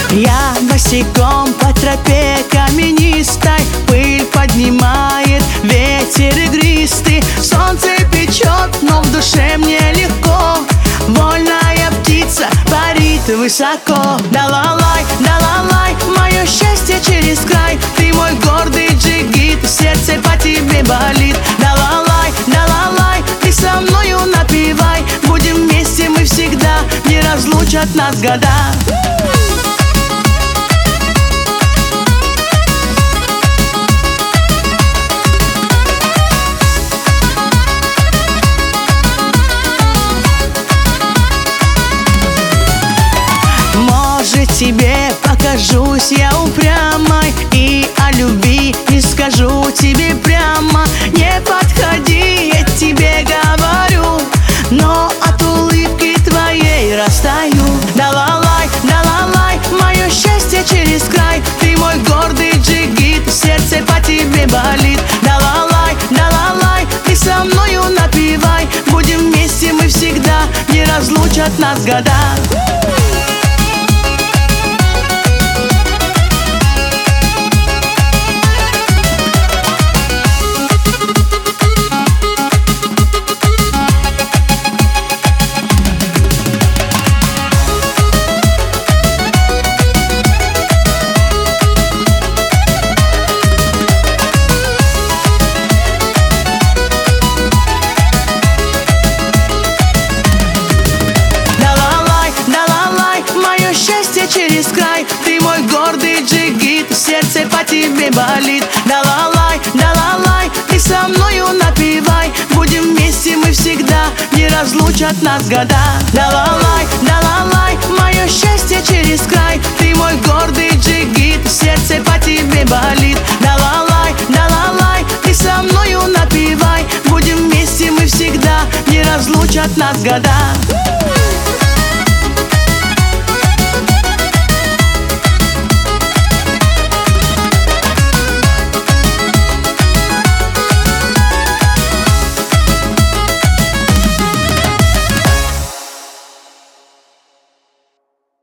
Я босиком по тропе каменистой, пыль поднимает ветер игристый. Солнце печет, но в душе мне легко. Вольная птица парит высоко. Да-ла-лай, мое счастье через край. Ты мой гордый джигит, сердце по тебе болит. Да-ла-лай, ты со мною напевай. Будем вместе мы всегда, не разлучат нас года. Может, тебе покажусь я упрямой, и о любви не скажу тебе прямо. Не подходи, я тебе говорю, но от улыбки твоей растаю. Да-ла-лай, мое счастье через край. Ты мой гордый джигит, сердце по тебе болит. Да-ла-лай, ты со мною напевай. Будем вместе мы всегда, не разлучат нас года. Через край, ты мой гордый джигит, сердце по тебе болит. Да-ла-лай, ты со мною напевай. Будем вместе мы всегда, не разлучат нас года. Да-ла-лай, мое счастье через край. Ты мой гордый джигит, сердце по тебе болит. Да-ла-лай, ты со мною напевай. Будем вместе мы всегда, не разлучат нас года.